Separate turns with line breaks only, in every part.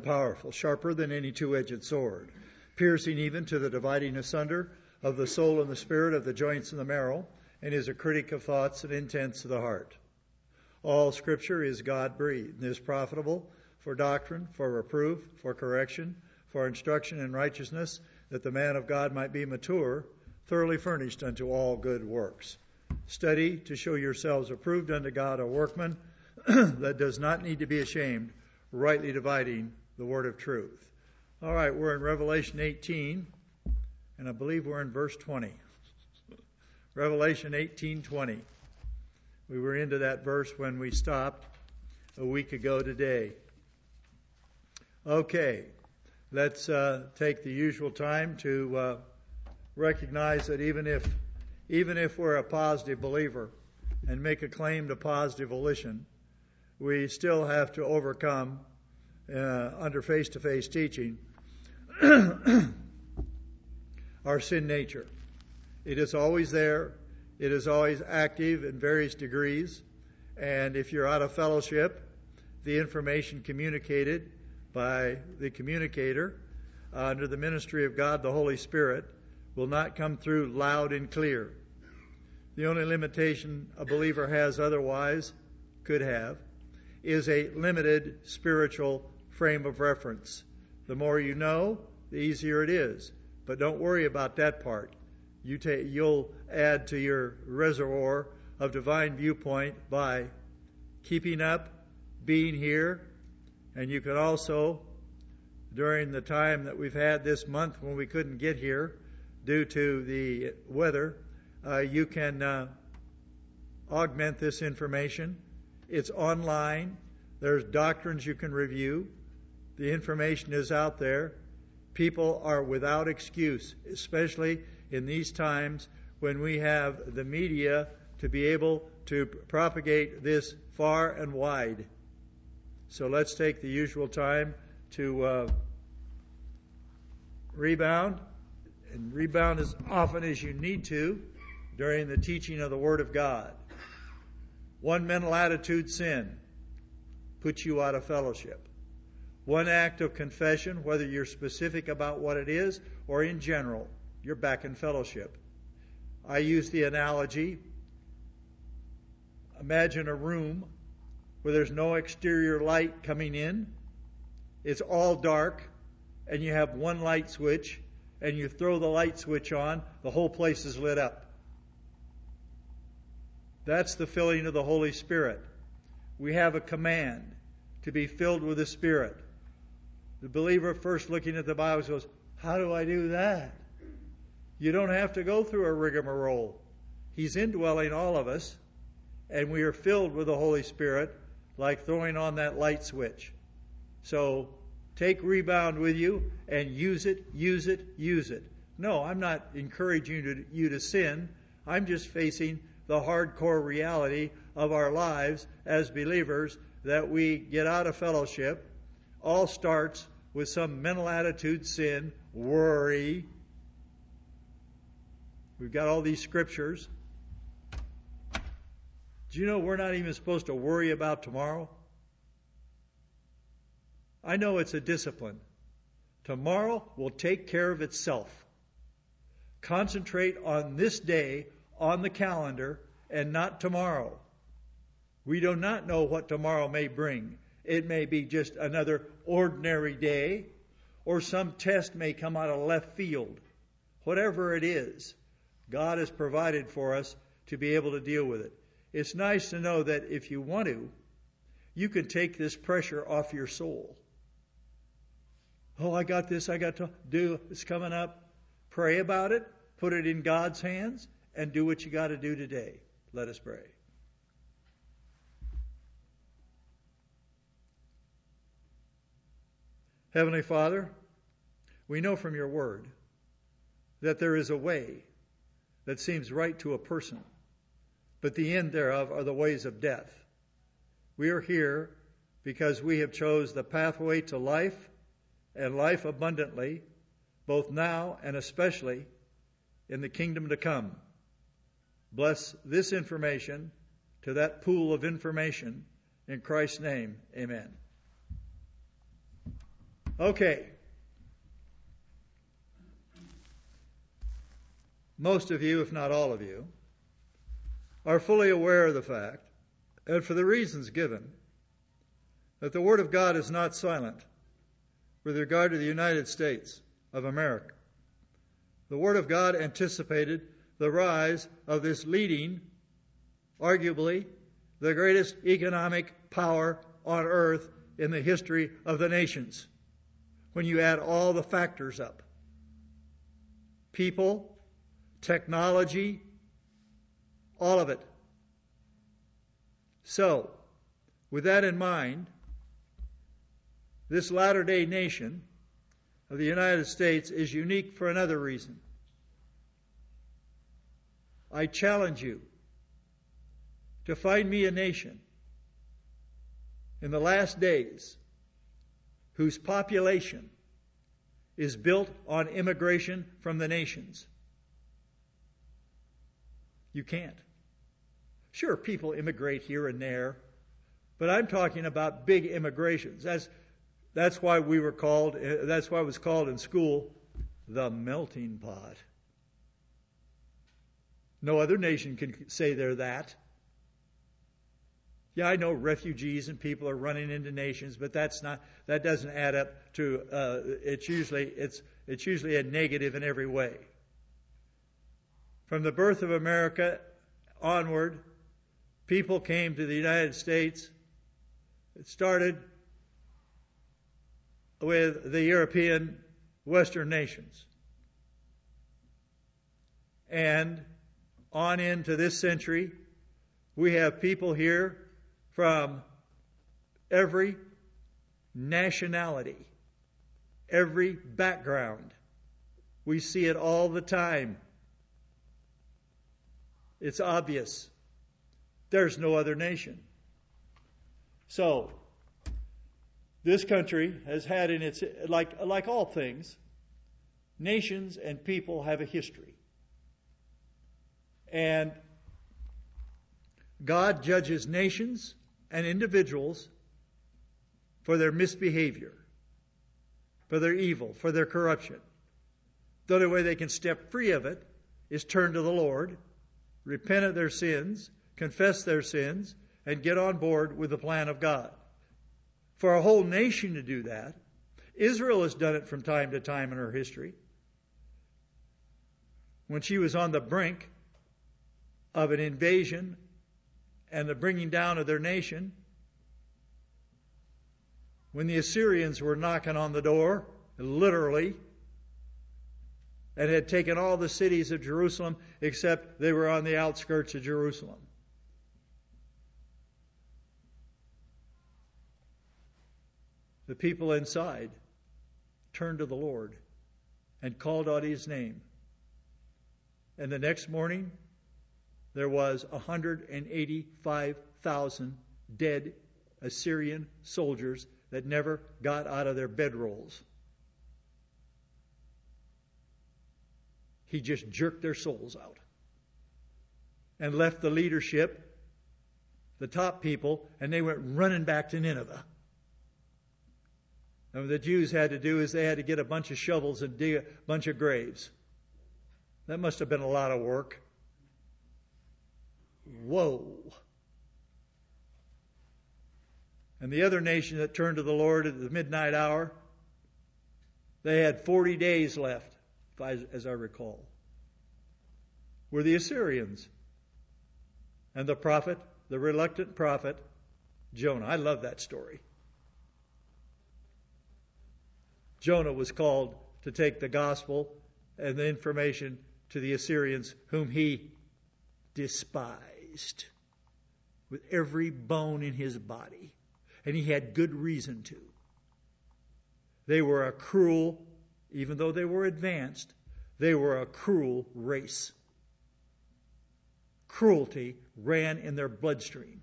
powerful, sharper than any two-edged sword, piercing even to the dividing asunder of the soul and the spirit, of the joints and the marrow, and is a critic of thoughts and intents of the heart. All Scripture is God-breathed and is profitable for doctrine, for reproof, for correction, for instruction in righteousness, that the man of God might be mature, thoroughly furnished unto all good works. Study to show yourselves approved unto God, a workman that does not need to be ashamed, rightly dividing the word of truth. All right, we're in Revelation 18, and I believe we're in verse 20. Revelation 18:20. We were into that verse when we stopped a week ago today. Okay, let's take the usual time to recognize that even if we're a positive believer and make a claim to positive volition, we still have to overcome under face-to-face teaching our sin nature. It is always there. It is always active in various degrees. And if you're out of fellowship, the information communicated by the communicator under the ministry of God, the Holy Spirit, will not come through loud and clear. The only limitation a believer has otherwise, could have, is a limited spiritual frame of reference. The more you know, the easier it is. But don't worry about that part. You'll add to your reservoir of divine viewpoint by keeping up, being here, and you can also, during the time that we've had this month when we couldn't get here due to the weather, you can augment this information. It's online. There's doctrines you can review. The information is out there. People are without excuse, especially in these times when we have the media to be able to propagate this far and wide. So let's take the usual time to rebound, and rebound as often as you need to during the teaching of the Word of God. One mental attitude sin puts you out of fellowship. One act of confession, whether you're specific about what it is or in general, you're back in fellowship. I use the analogy, imagine a room where there's no exterior light coming in. It's all dark, and you have one light switch, and you throw the light switch on, the whole place is lit up. That's the filling of the Holy Spirit. We have a command to be filled with the Spirit. The believer first looking at the Bible goes, how do I do that? You don't have to go through a rigmarole. He's indwelling all of us, and we are filled with the Holy Spirit like throwing on that light switch. So take rebound with you and use it, use it, use it. No, I'm not encouraging you to sin. I'm just facing the hardcore reality of our lives as believers that we get out of fellowship. All starts with some mental attitude sin, worry. We've got all these scriptures. Do you know we're not even supposed to worry about tomorrow? I know it's a discipline. Tomorrow will take care of itself. Concentrate on this day on the calendar and not tomorrow. We do not know what tomorrow may bring. It may be just another ordinary day, or some test may come out of left field. Whatever it is, God has provided for us to be able to deal with it. It's nice to know that if you want to, you can take this pressure off your soul. Oh, I got this, I got to do, it's coming up. Pray about it, put it in God's hands, and do what you got to do today. Let us pray. Heavenly Father, we know from your word that there is a way that seems right to a person, but the end thereof are the ways of death. We are here because we have chose the pathway to life and life abundantly, both now and especially in the kingdom to come. Bless this information to that pool of information. In Christ's name, amen. Okay. Most of you, if not all of you, are fully aware of the fact, and for the reasons given, that the Word of God is not silent with regard to the United States of America. The Word of God anticipated the rise of this leading, arguably, the greatest economic power on earth in the history of the nations, when you add all the factors up. People, technology, all of it. So, with that in mind, this latter-day nation of the United States is unique for another reason. I challenge you to find me a nation in the last days whose population is built on immigration from the nations. You can't. Sure, people immigrate here and there, but I'm talking about big immigrations. That's why we were called. That's why it was called in school the melting pot. No other nation can say they're that. Yeah, I know refugees and people are running into nations, but that doesn't add up to. It's usually a negative in every way. From the birth of America onward, people came to the United States. It started with the European Western nations. And on into this century, we have people here from every nationality, every background. We see it all the time. It's obvious. There's no other nation. So, this country has had in its, like all things, nations and people have a history. And God judges nations and individuals for their misbehavior, for their evil, for their corruption. The only way they can step free of it is turn to the Lord, repent of their sins, confess their sins, and get on board with the plan of God. For a whole nation to do that, Israel has done it from time to time in her history. When she was on the brink of an invasion and the bringing down of their nation, when the Assyrians were knocking on the door, literally, and had taken all the cities of Jerusalem except they were on the outskirts of Jerusalem. The people inside turned to the Lord and called out His name. And the next morning, there was 185,000 dead Assyrian soldiers that never got out of their bedrolls. He just jerked their souls out and left the leadership, the top people, and they went running back to Nineveh. And what the Jews had to do is they had to get a bunch of shovels and dig a bunch of graves. That must have been a lot of work. Whoa. And the other nation that turned to the Lord at the midnight hour, they had 40 days left, as I recall, were the Assyrians. And the prophet, the reluctant prophet, Jonah. I love that story. Jonah was called to take the gospel and the information to the Assyrians, whom he despised with every bone in his body. And he had good reason to. They were a cruel, even though they were advanced, they were a cruel race. Cruelty ran in their bloodstream.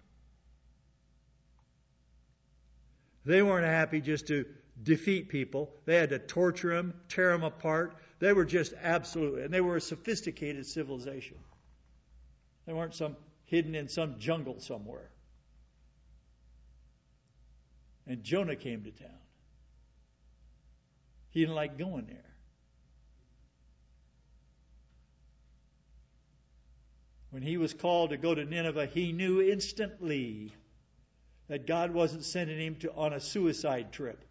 They weren't happy just to defeat people. They had to torture them, tear them apart. They were just absolutely, and they were a sophisticated civilization. They weren't hidden in some jungle somewhere. And Jonah came to town. He didn't like going there. When he was called to go to Nineveh, he knew instantly that God wasn't sending him on a suicide trip.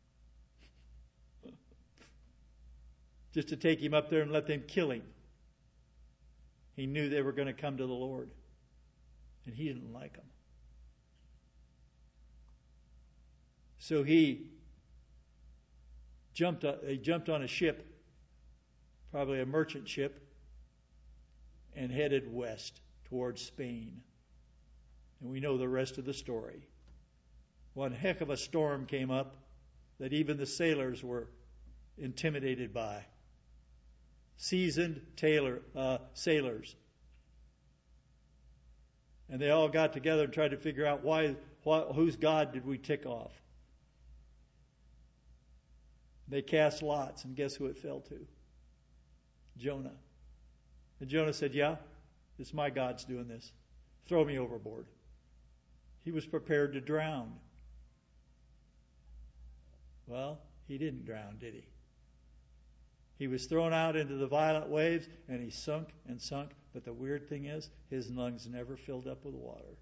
Just to take him up there and let them kill him. He knew they were going to come to the Lord. And he didn't like them. So he jumped on a ship, probably a merchant ship, and headed west towards Spain. And we know the rest of the story. One heck of a storm came up that even the sailors were intimidated by. Seasoned sailors. And they all got together and tried to figure out whose God did we tick off. They cast lots, and guess who it fell to? Jonah. And Jonah said, yeah, it's my God's doing this. Throw me overboard. He was prepared to drown. Well, he didn't drown, did he? He was thrown out into the violent waves, and he sunk and sunk. But the weird thing is, his lungs never filled up with water.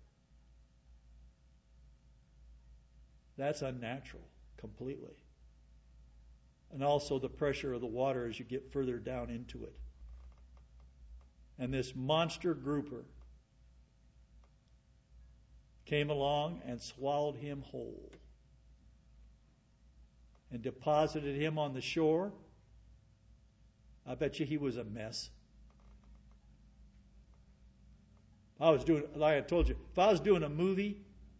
That's unnatural, completely. And also the pressure of the water as you get further down into it. And this monster grouper came along and swallowed him whole. And deposited him on the shore. I bet you he was a mess. Like I told you, if I was doing a movie,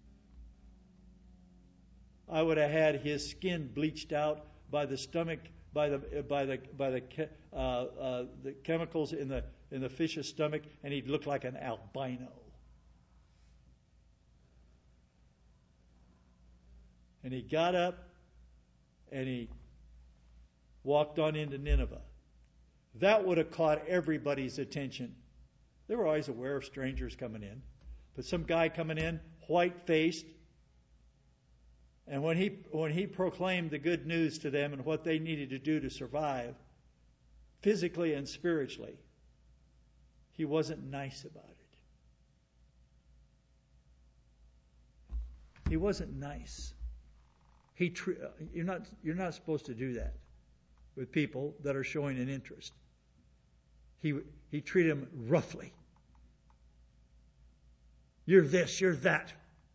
I would have had his skin bleached out by the stomach, by the chemicals in the fish's stomach, and he'd look like an albino. And he got up and he walked on into Nineveh. That would have caught everybody's attention. They were always aware of strangers coming in. But some guy coming in, white-faced, and when he proclaimed the good news to them and what they needed to do to survive, physically and spiritually, he wasn't nice about it. He wasn't nice. You're not supposed to do that with people that are showing an interest. He treated them roughly. You're this, you're that.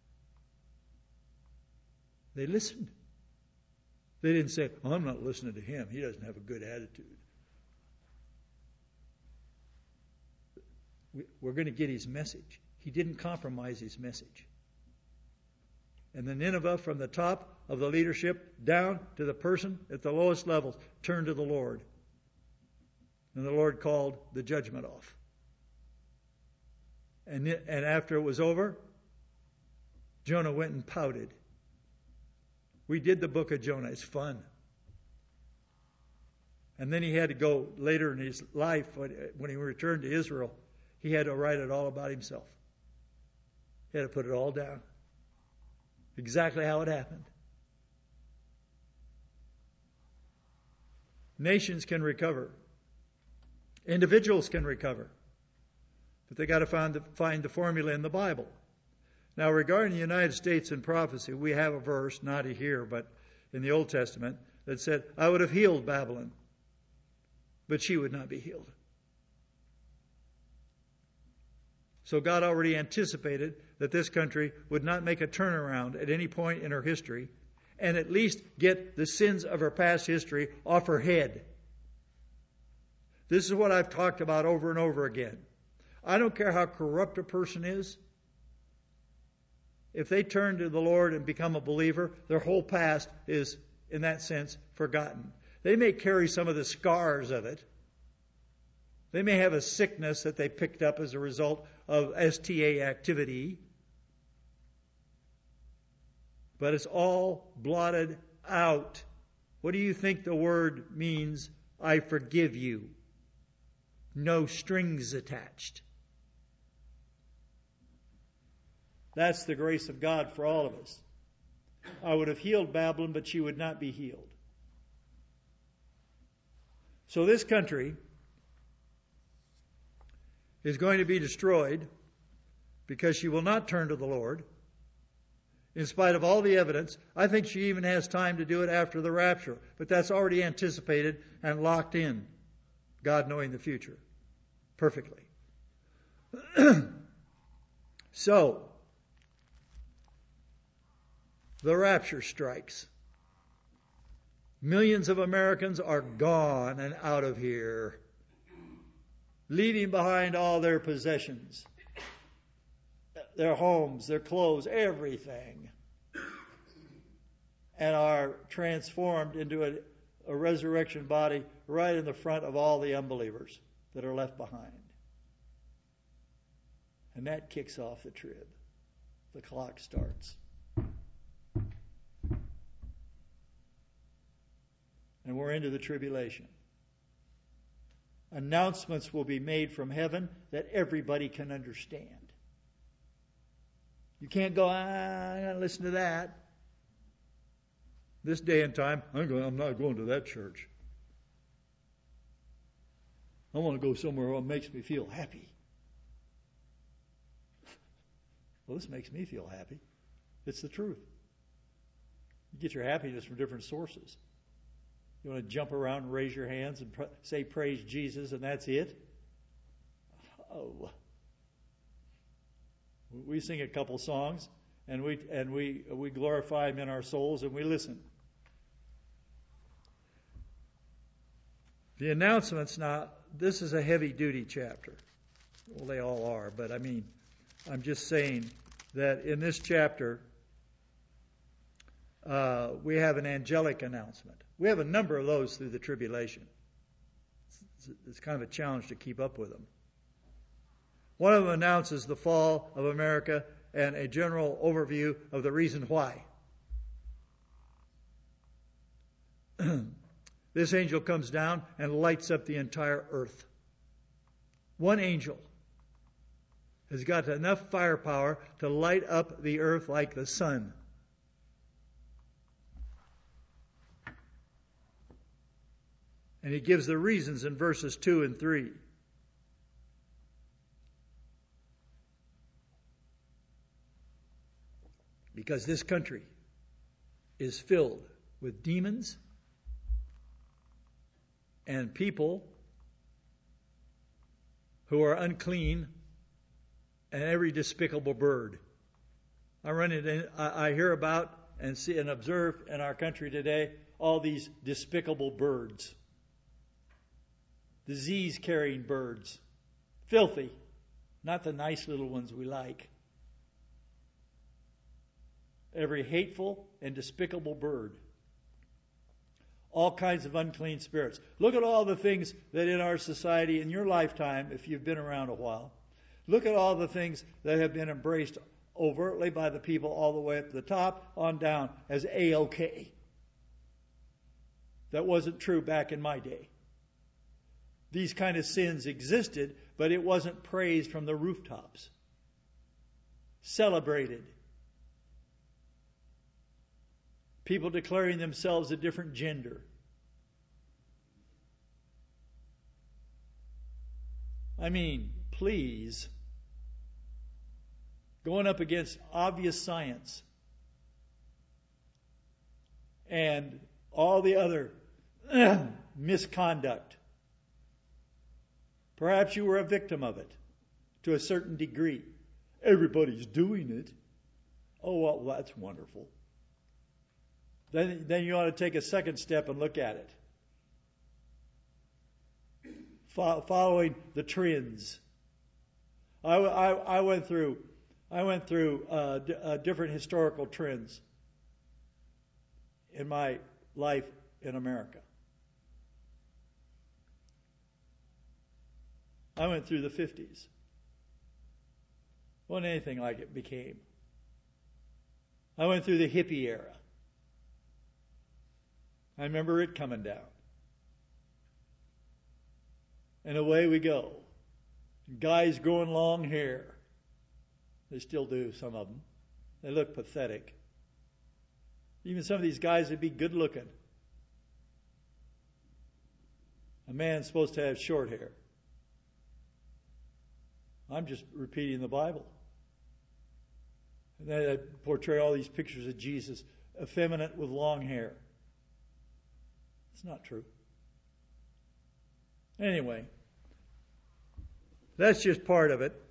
They listened. They didn't say, I'm not listening to him. He doesn't have a good attitude. We're going to get his message. He didn't compromise his message. And the Nineveh, from the top of the leadership down to the person at the lowest levels, turned to the Lord. And the Lord called the judgment off. And after it was over, Jonah went and pouted. We did the book of Jonah. It's fun. And then he had to go later in his life, when he returned to Israel, he had to write it all about himself. He had to put it all down. Exactly how it happened. Nations can recover. Individuals can recover. But they got to find the formula in the Bible. Now, regarding the United States and prophecy, we have a verse, not here, but in the Old Testament, that said, I would have healed Babylon, but she would not be healed. So God already anticipated that this country would not make a turnaround at any point in her history, and at least get the sins of her past history off her head. This is what I've talked about over and over again. I don't care how corrupt a person is. If they turn to the Lord and become a believer, their whole past is, in that sense, forgotten. They may carry some of the scars of it. They may have a sickness that they picked up as a result of STA activity. But it's all blotted out. What do you think the word means, I forgive you? No strings attached. That's the grace of God for all of us. I would have healed Babylon, but she would not be healed. So this country is going to be destroyed because she will not turn to the Lord. In spite of all the evidence, I think she even has time to do it after the rapture. But that's already anticipated and locked in, God knowing the future perfectly. So, the rapture strikes. Millions of Americans are gone and out of here, leaving behind all their possessions, their homes, their clothes, everything, and are transformed into a resurrection body right in the front of all the unbelievers that are left behind. And that kicks off the trib. The clock starts. And we're into the tribulation. Announcements will be made from heaven that everybody can understand. You can't go, I gotta listen to that. This day and time, I'm not going to that church. I want to go somewhere where it makes me feel happy. Well, this makes me feel happy. It's the truth. You get your happiness from different sources. You want to jump around and raise your hands and say praise Jesus and that's it? Oh. We sing a couple songs and we glorify Him in our souls and we listen. The announcements now, this is a heavy duty chapter. Well, they all are, but I'm just saying that in this chapter, we have an angelic announcement. We have a number of those through the tribulation. It's kind of a challenge to keep up with them. One of them announces the fall of America and a general overview of the reason why. This angel comes down and lights up the entire earth. One angel has got enough firepower to light up the earth like the sun. And he gives the reasons in verses 2 and 3. Because this country is filled with demons and people who are unclean and every despicable bird. I hear about and see and observe in our country today all these despicable birds. Disease-carrying birds. Filthy. Not the nice little ones we like. Every hateful and despicable bird. All kinds of unclean spirits. Look at all the things that in our society, in your lifetime, if you've been around a while, look at all the things that have been embraced overtly by the people all the way up to the top on down as A-OK. That wasn't true back in my day. These kind of sins existed, but it wasn't praised from the rooftops. Celebrated. People declaring themselves a different gender. Please. Going up against obvious science and all the other misconduct. Perhaps you were a victim of it to a certain degree. Everybody's doing it. Oh, well, that's wonderful. Then you ought to take a second step and look at it. Following the trends. I went through different historical trends in my life in America. I went through the 50s. Wasn't anything like it became. I went through the hippie era. I remember it coming down. And away we go. Guys growing long hair. They still do, some of them. They look pathetic. Even some of these guys would be good looking. man's supposed to have short hair. I'm just repeating the Bible. And then I portray all these pictures of Jesus, effeminate with long hair. It's not true. Anyway, that's just part of it.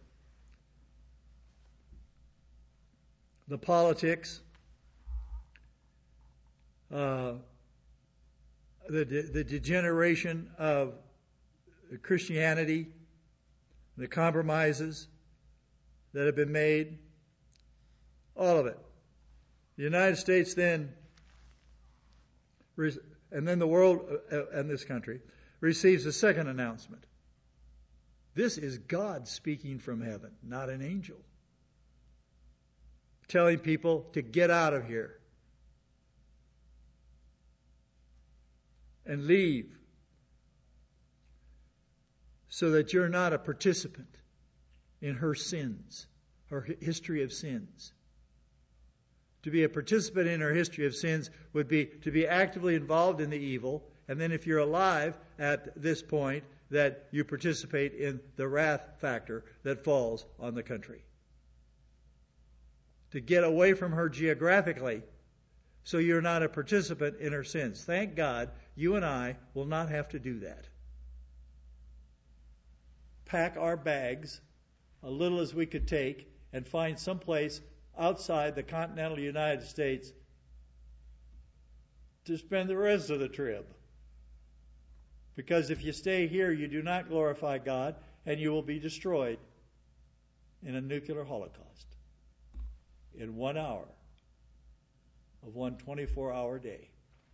The politics, the degeneration of Christianity, the compromises that have been made, all of it. The United States then, and then the world and this country, receives a second announcement. This is God speaking from heaven, not an angel, telling people to get out of here and leave so that you're not a participant in her sins, her history of sins. To be a participant in her history of sins would be to be actively involved in the evil, and then if you're alive at this point, that you participate in the wrath factor that falls on the country. To get away from her geographically so you're not a participant in her sins. Thank God you and I will not have to do that. Pack our bags, a little as we could take, and find some place outside the continental United States to spend the rest of the trip. Because if you stay here, you do not glorify God, and you will be destroyed in a nuclear holocaust in 1 hour of one 24-hour day.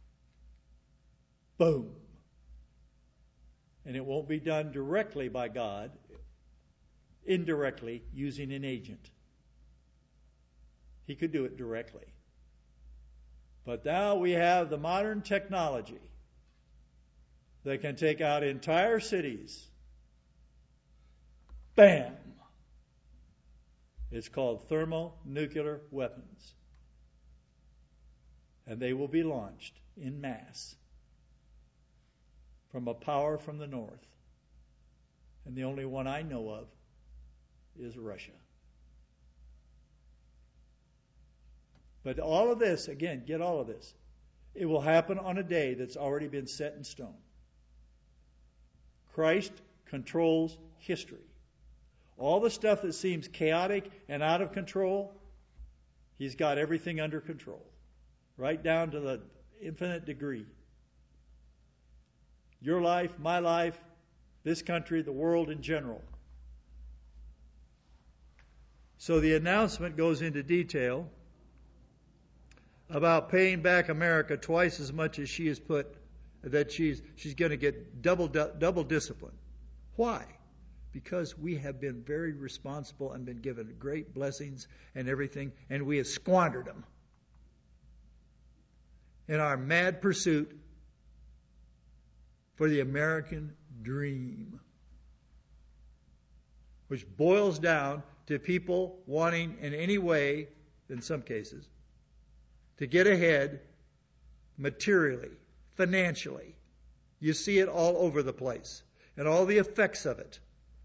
Boom. And it won't be done directly by God, indirectly using an agent. He could do it directly. But now we have the modern technology that can take out entire cities. Bam! It's called thermonuclear weapons. And they will be launched in mass from a power from the north. And the only one I know of is Russia. But all of this, again, get all of this. It will happen on a day that's already been set in stone. Christ controls history. All the stuff that seems chaotic and out of control, He's got everything under control, right down to the infinite degree. Your life, my life, this country, the world in general. So the announcement goes into detail about paying back America twice as much as she has put, that she's going to get double discipline. Why? Because we have been very responsible and been given great blessings and everything, and we have squandered them in our mad pursuit for the American dream, which boils down to people wanting in any way, in some cases, to get ahead materially, financially. You see it all over the place, and all the effects of it.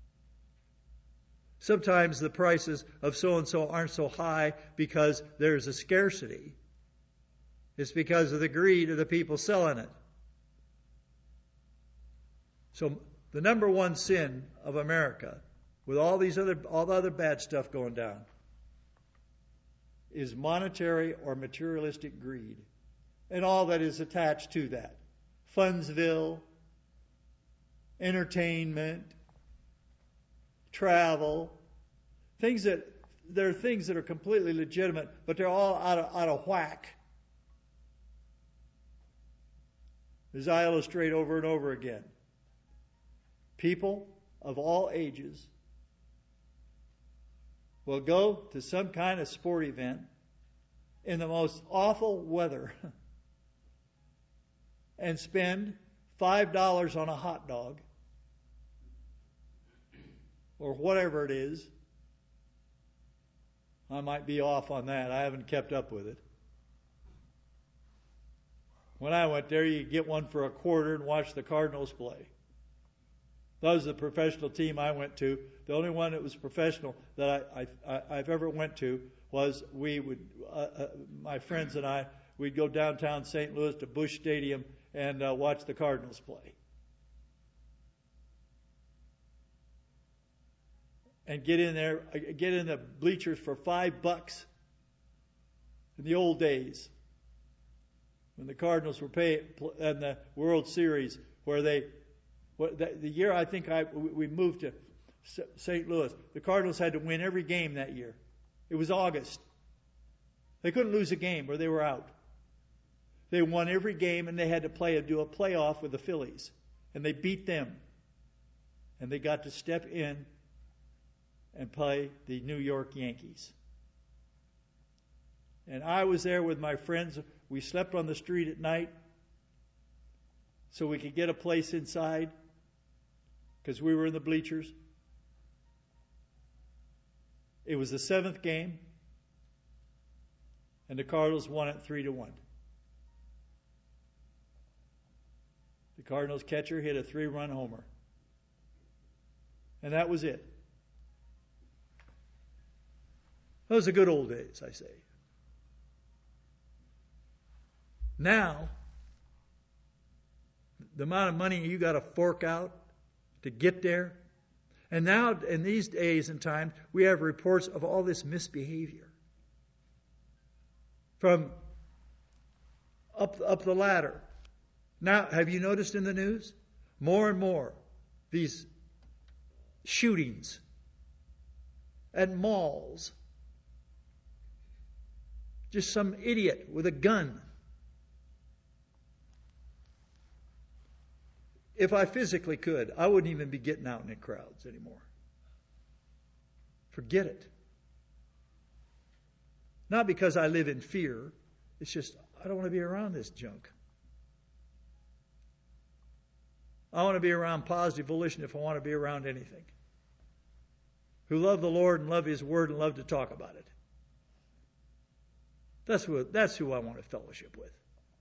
Sometimes the prices of so-and-so aren't so high because there's a scarcity. It's because of the greed of the people selling it. So the number one sin of America, with all the other bad stuff going down, is monetary or materialistic greed, and all that is attached to that. Fundsville, entertainment, travel, there are things that are completely legitimate, but they're all out of whack. As I illustrate over and over again, people of all ages will go to some kind of sport event in the most awful weather and spend $5 on a hot dog or whatever it is. I might be off on that. I haven't kept up with it. When I went there, you get one for $0.25 and watch the Cardinals play. That was the professional team I went to. The only one that was professional that I've ever went to was my friends and I, we'd go downtown St. Louis to Busch Stadium and watch the Cardinals play. And get in the bleachers for $5 in the old days when the Cardinals were in the World Series, where the year I think we moved to St. Louis, the Cardinals had to win every game that year. It was August. They couldn't lose a game or they were out. They won every game, and they had to do a playoff with the Phillies, and they beat them, and they got to step in and play the New York Yankees. And I was there with my friends. We slept on the street at night so we could get a place inside because we were in the bleachers. It was the 7th game, and the Cardinals won it 3-1. The Cardinals catcher hit a 3-run homer. And that was it. Those are good old days, I say. Now, the amount of money you got to fork out to get there. And now, in these days and times, we have reports of all this misbehavior. From up the ladder. Now, have you noticed in the news? More and more, these shootings at malls. Just some idiot with a gun. If I physically could, I wouldn't even be getting out in the crowds anymore. Forget it. Not because I live in fear. It's just, I don't want to be around this junk. I want to be around positive volition if I want to be around anything. Who love the Lord and love His Word and love to talk about it. That's who I want to fellowship with.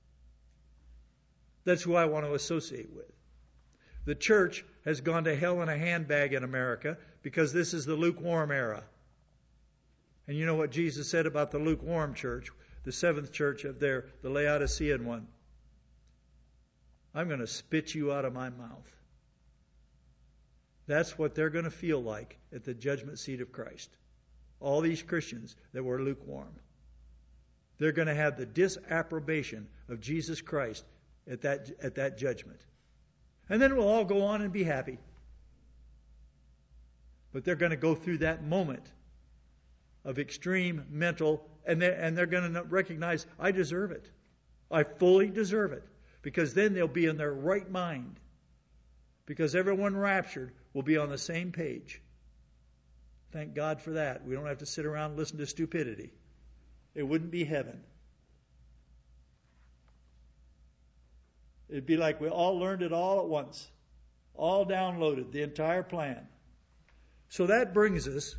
That's who I want to associate with. The church has gone to hell in a handbag in America because this is the lukewarm era. And you know what Jesus said about the lukewarm church, the 7th church of the Laodicean one? I'm going to spit you out of my mouth. That's what they're going to feel like at the judgment seat of Christ. All these Christians that were lukewarm. They're going to have the disapprobation of Jesus Christ at that judgment. And then we'll all go on and be happy. But they're going to go through that moment of extreme mental, and they're going to recognize, I deserve it. I fully deserve it. Because then they'll be in their right mind. Because everyone raptured will be on the same page. Thank God for that. We don't have to sit around and listen to stupidity. It wouldn't be heaven. It'd be like we all learned it all at once. All downloaded, the entire plan. So that brings us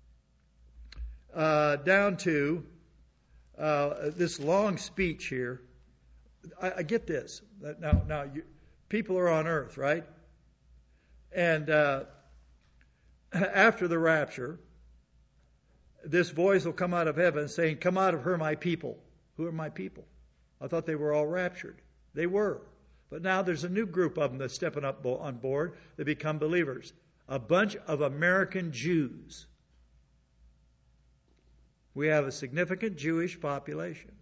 down to this long speech here. I get this. Now people are on earth, right? And after the rapture, this voice will come out of heaven saying, "Come out of her, my people." Who are my people? I thought they were all raptured. They were. But now there's a new group of them that's stepping up on board. They become believers. A bunch of American Jews. We have a significant Jewish population.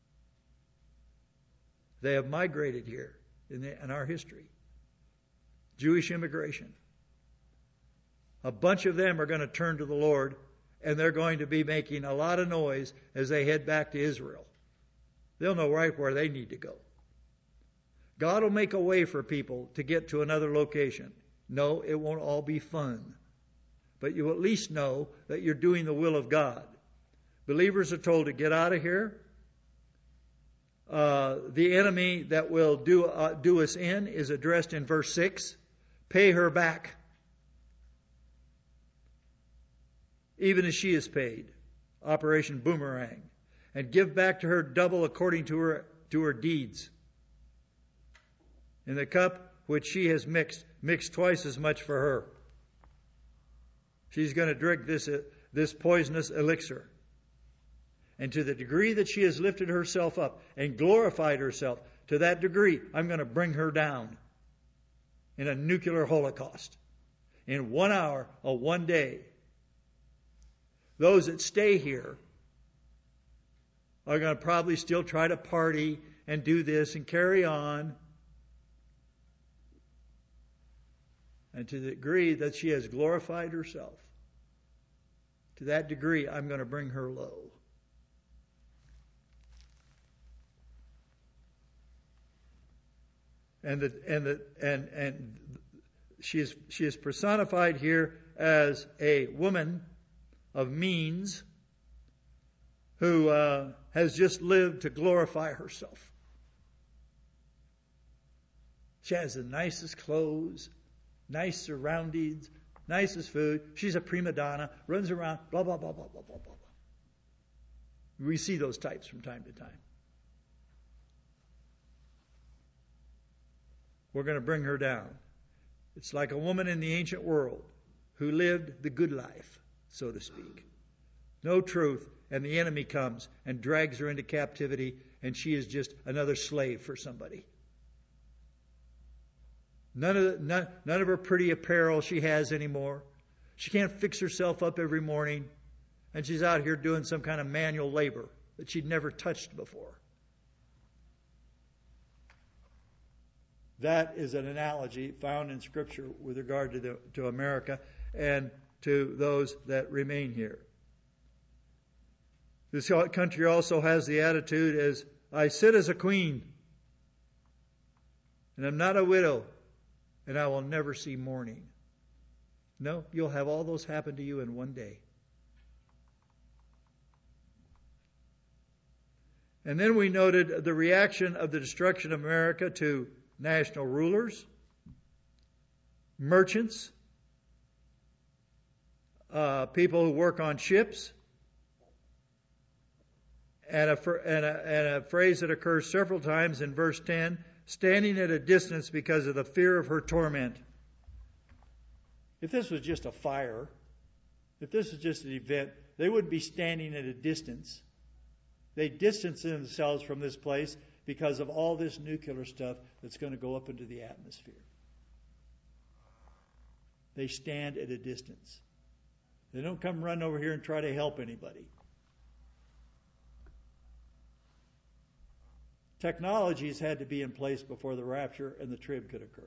They have migrated here in our history. Jewish immigration. A bunch of them are going to turn to the Lord, and they're going to be making a lot of noise as they head back to Israel. They'll know right where they need to go. God will make a way for people to get to another location. No, it won't all be fun. But you at least know that you're doing the will of God. Believers are told to get out of here. The enemy that will do us in is addressed in verse 6. Pay her back, even as she is paid. Operation Boomerang. And give back to her double according to her deeds. In the cup which she has mixed, mix twice as much for her. She's going to drink this poisonous elixir. And to the degree that she has lifted herself up and glorified herself, to that degree, I'm going to bring her down in a nuclear holocaust. In 1 hour or 1 day, those that stay here are going to probably still try to party and do this and carry on. And to the degree that she has glorified herself, to that degree, I'm going to bring her low. And she is personified here as a woman of means who has just lived to glorify herself. She has the nicest clothes, nice surroundings, nicest food. She's a prima donna, runs around, blah, blah, blah, blah, blah, blah, blah. We see those types from time to time. We're going to bring her down. It's like a woman in the ancient world who lived the good life, so to speak. No truth, and the enemy comes and drags her into captivity, and she is just another slave for somebody. None of her pretty apparel she has anymore. She can't fix herself up every morning, and she's out here doing some kind of manual labor that she'd never touched before. That is an analogy found in Scripture with regard to America and to those that remain here. This country also has the attitude as, I sit as a queen, and I'm not a widow, and I will never see mourning. No, you'll have all those happen to you in one day. And then we noted the reaction of the destruction of America to national rulers, merchants, people who work on ships, and a phrase that occurs several times in verse 10, standing at a distance because of the fear of her torment. If this was just a fire, if this was just an event, they wouldn't be standing at a distance. They distance themselves from this place because of all this nuclear stuff that's going to go up into the atmosphere. They stand at a distance. They don't come run over here and try to help anybody. Technologies had to be in place before the rapture and the trib could occur.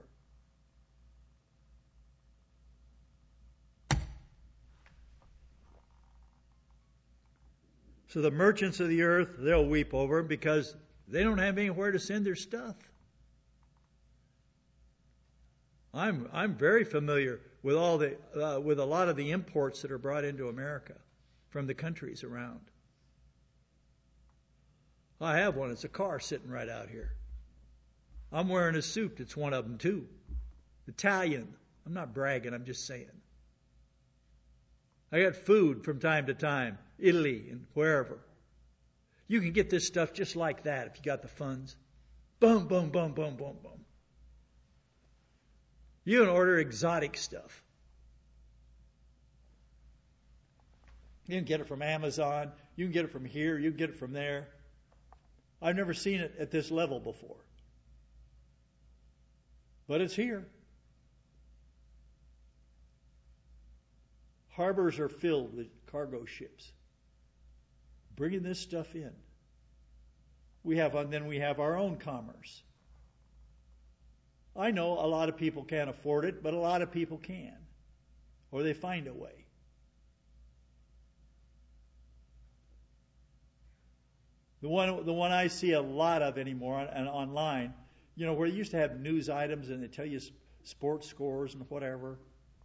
So the merchants of the earth, they'll weep over them because they don't have anywhere to send their stuff. I'm very familiar with with a lot of the imports that are brought into America from the countries around. I have one. It's a car sitting right out here. I'm wearing a suit that's one of them too. Italian. I'm not bragging. I'm just saying. I got food from time to time. Italy and wherever. You can get this stuff just like that if you got the funds. Boom, boom, boom, boom, boom, boom. You can order exotic stuff. You can get it from Amazon. You can get it from here. You can get it from there. I've never seen it at this level before. But it's here. Harbors are filled with cargo ships bringing this stuff in. Then we have our own commerce. I know a lot of people can't afford it, but a lot of people can. Or they find a way. The one I see a lot of anymore and online, where you used to have news items and they tell you sports scores and whatever.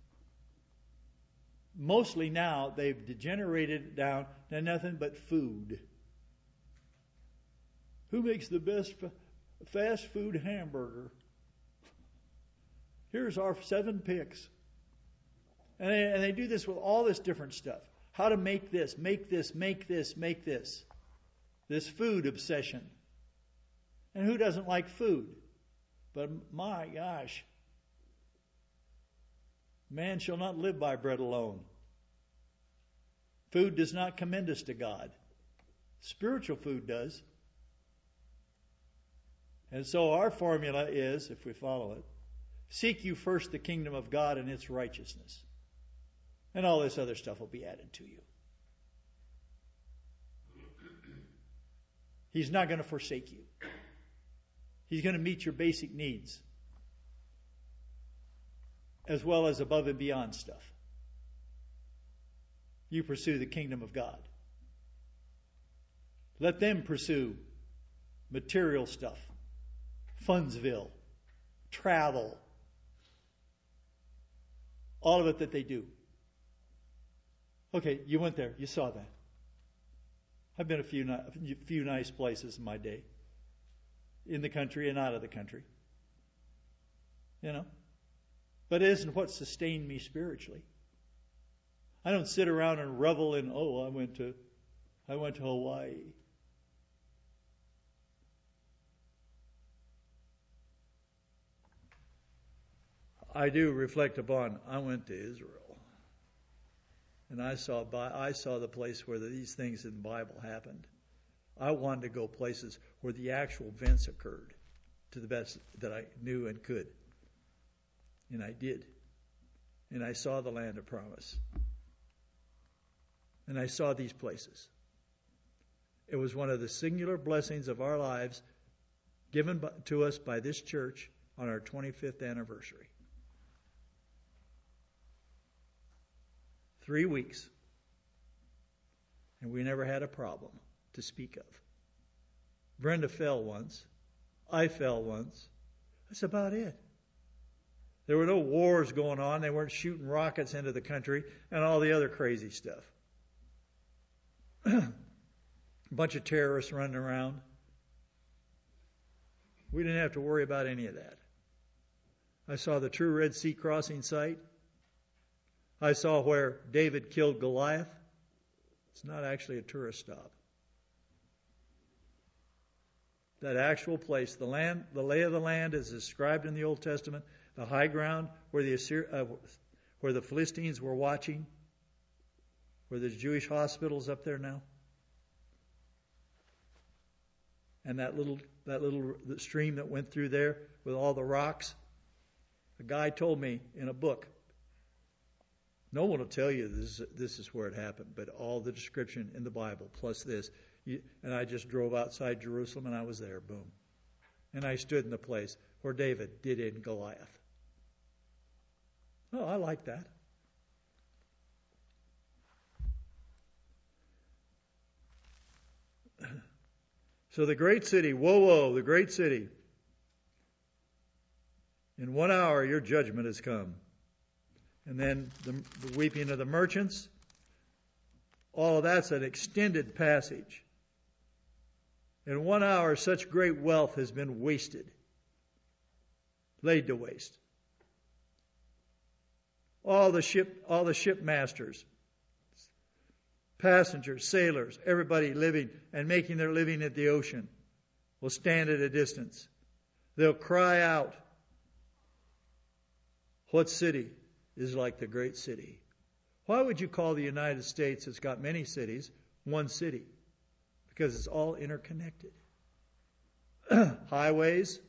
Mostly now they've degenerated down to nothing but food. Who makes the best fast food hamburger? Here's our 7 picks. And they do this with all this different stuff. How to make this, make this, make this, make this. This food obsession. And who doesn't like food? But my gosh,
Man shall not live by bread alone. Food does not commend us to God. Spiritual food does. And so our formula is, if we follow it, seek you first the kingdom of God and its righteousness. And all this other stuff will be added to you. He's not going to forsake you. He's going to meet your basic needs, as well as above and beyond stuff. You pursue the kingdom of God. Let them pursue material stuff, Fundsville, travel, all of it that they do. Okay, you went there. You saw that. I've been a few nice places in my day, in the country and out of the country. You know, but it isn't what sustained me spiritually. I don't sit around and revel in, I went to Hawaii. I do reflect upon, I went to Israel. And I saw the place where these things in the Bible happened. I wanted to go places where the actual events occurred to the best that I knew and could. And I did. And I saw the land of promise. And I saw these places. It was one of the singular blessings of our lives given to us by this church on our 25th anniversary. 3 weeks. And we never had a problem to speak of. Brenda fell once. I fell once. That's about it. There were no wars going on. They weren't shooting rockets into the country and all the other crazy stuff. A bunch of terrorists running around. We didn't have to worry about any of that. I saw the true Red Sea crossing site. I saw where David killed Goliath. It's not actually a tourist stop. That actual place, the lay of the land is described in the Old Testament, the high ground where the Philistines were watching, where there's Jewish hospitals up there now. And that little stream that went through there with all the rocks. A guy told me in a book, no one will tell you this is where it happened, but all the description in the Bible plus this. And I just drove outside Jerusalem and I was there, boom. And I stood in the place where David did in Goliath. Oh, I like that. So the great city, woe, the great city. In 1 hour your judgment has come. And then the weeping of the merchants. All of that's an extended passage. In 1 hour, such great wealth has been wasted, laid to waste. All the shipmasters, passengers, sailors, everybody living and making their living at the ocean will stand at a distance. They'll cry out, what city is like the great city? Why would you call the United States, it's got many cities, one city? Because it's all interconnected. Highways,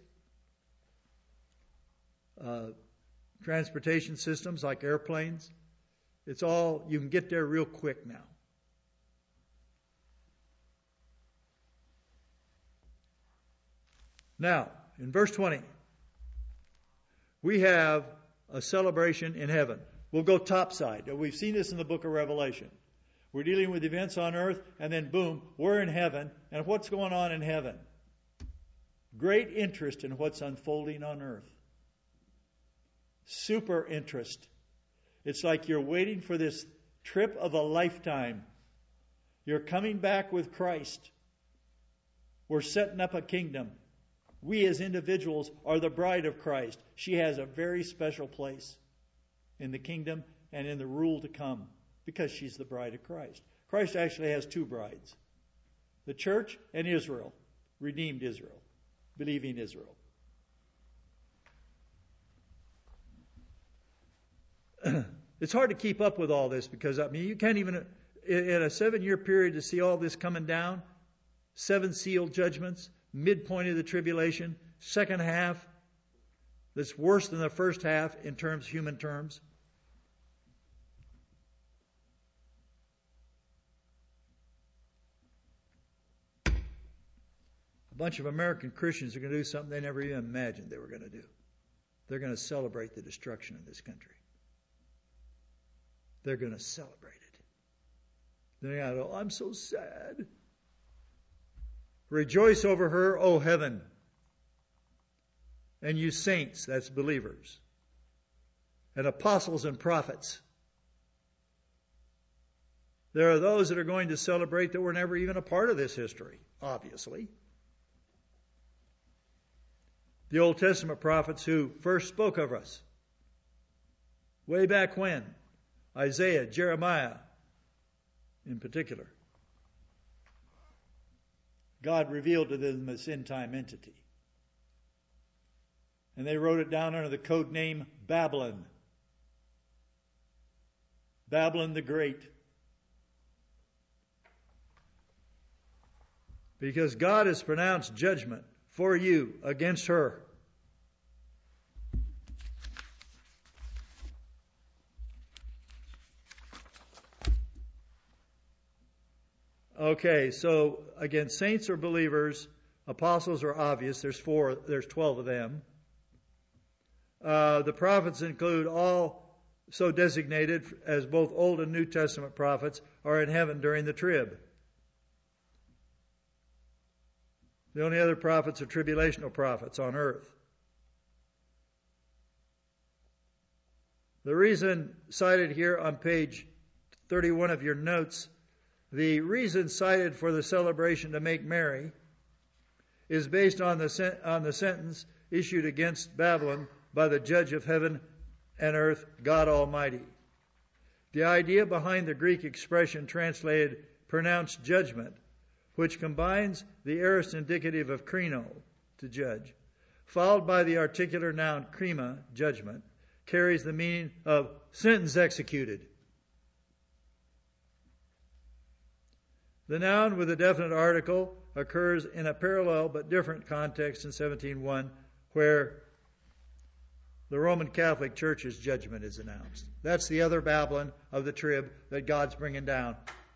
transportation systems like airplanes, it's all, you can get there real quick now. Now, in verse 20, we have a celebration in heaven. We'll go topside. We've seen this in the book of Revelation. We're dealing with events on earth, and then boom, we're in heaven. And what's going on in heaven? Great interest in what's unfolding on earth. Super interest. It's like you're waiting for this trip of a lifetime. You're coming back with Christ. We're setting up a kingdom. We as individuals are the bride of Christ. She has a very special place in the kingdom and in the rule to come because she's the bride of Christ. Christ actually has two brides. The church and Israel. Redeemed Israel. Believing Israel.
It's hard to keep up with all this because, you can't even, in a 7-year period, to see all this coming down, 7 sealed judgments, midpoint of the tribulation, second half that's worse than the first half in human terms. A bunch of American Christians are going to do something they never even imagined they were going to do. They're going to celebrate the destruction of this country. They're going to celebrate it. They're going to go, I'm so sad. Rejoice over her, O heaven. And you saints, that's believers. And apostles and prophets. There are those that are going to celebrate that were never even a part of this history, obviously. The Old Testament prophets who first spoke of us. Way back when. Isaiah, Jeremiah, in particular. God revealed to them this end-time entity. And they wrote it down under the code name Babylon. Babylon the Great. Because God has pronounced judgment for you against her. Okay, so again, saints or believers, apostles are obvious. There's 12 of them. The prophets include all so designated as both Old and New Testament prophets are in heaven during the trib. The only other prophets are tribulational prophets on earth. The reason cited here on page 31 of your notes, the reason cited for the celebration to make merry is based on the sentence issued against Babylon by the judge of heaven and earth, God Almighty. The idea behind the Greek expression translated pronounced judgment, which combines the aorist indicative of krino, to judge, followed by the articular noun krima, judgment, carries the meaning of sentence executed. The noun with a definite article occurs in a parallel but different context in 17:1, where the Roman Catholic Church's judgment is announced. That's the other Babylon of the trib that God's bringing down.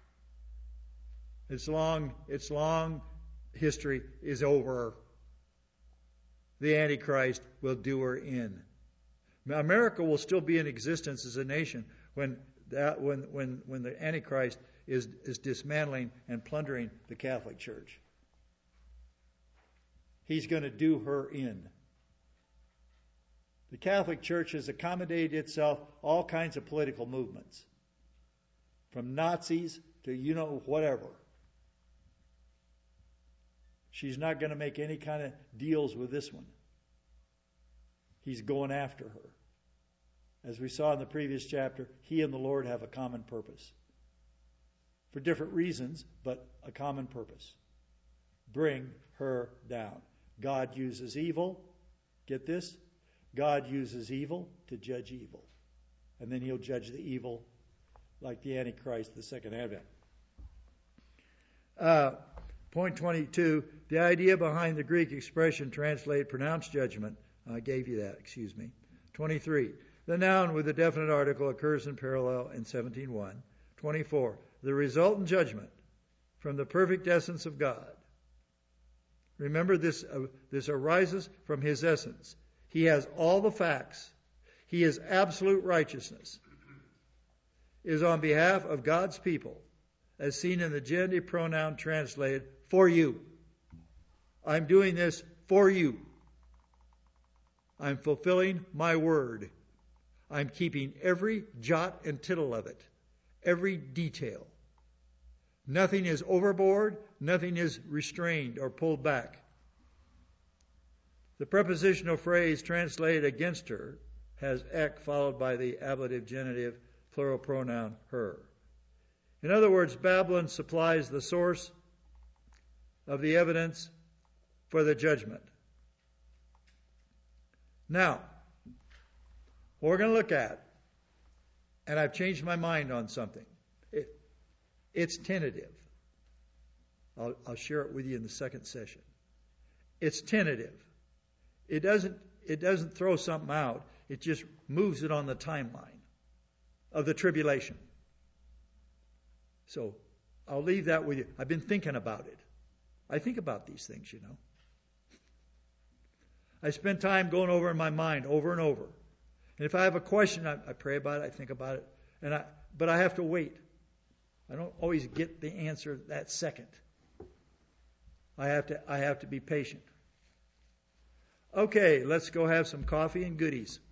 Its long history is over. The Antichrist will do her in. America will still be in existence as a nation when the Antichrist is dismantling and plundering the Catholic Church. He's going to do her in. The Catholic Church has accommodated itself all kinds of political movements, from Nazis to whatever. She's not going to make any kind of deals with this one. He's going after her. As we saw in the previous chapter, he and the Lord have a common purpose. For different reasons, but a common purpose. Bring her down. God uses evil. Get this? God uses evil to judge evil. And then he'll judge the evil like the Antichrist, the second advent. Point 22, the idea behind the Greek expression translated pronounced judgment. I gave you that, 23, the noun with a definite article occurs in parallel in 17:1. 24, the resultant judgment from the perfect essence of God. Remember, this arises from his essence. He has all the facts. He is absolute righteousness. Is on behalf of God's people, as seen in the genitive pronoun translated, for you. I'm doing this for you. I'm fulfilling my word. I'm keeping every jot and tittle of it, every detail. Nothing is overboard, nothing is restrained or pulled back. The prepositional phrase translated against her has ek followed by the ablative genitive plural pronoun her. In other words, Babylon supplies the source of the evidence for the judgment. Now, what we're going to look at And I've changed my mind on something. It's tentative. I'll share it with you in the second session. It's tentative. It doesn't throw something out. It just moves it on the timeline of the tribulation. So I'll leave that with you. I've been thinking about it. I think about these things, you know. I spend time going over in my mind over and over. And if I have a question, I pray about it, I think about it, but I have to wait. I don't always get the answer that second. I have to be patient. Okay, let's go have some coffee and goodies.